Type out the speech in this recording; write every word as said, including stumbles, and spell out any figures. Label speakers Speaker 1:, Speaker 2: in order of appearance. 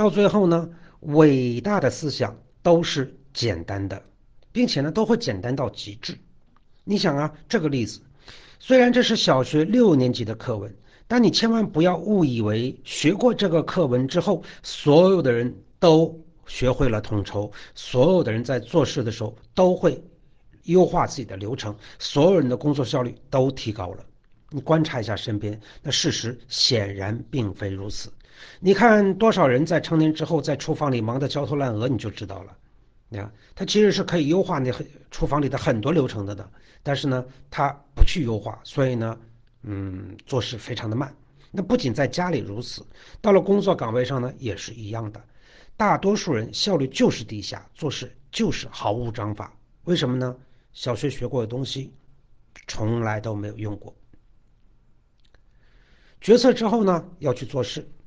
Speaker 1: 到最后呢，伟大的思想都是简单的，并且呢都会简单到极致。你想啊，这个例子，虽然这是小学六年级的课文，但你千万不要误以为学过这个课文之后，所有的人都学会了统筹，所有的人在做事的时候都会优化自己的流程，所有人的工作效率都提高了。你观察一下身边，那事实显然并非如此。你看多少人在成年之后在厨房里忙得焦头烂额，你就知道了。你看，他其实是可以优化那厨房里的很多流程的的，但是呢，他不去优化，所以呢，嗯，做事非常的慢。那不仅在家里如此，到了工作岗位上呢，也是一样的。大多数人效率就是低下，做事就是毫无章法。为什么呢？小学学过的东西，从来都没有用过。决策之后呢，要去做事，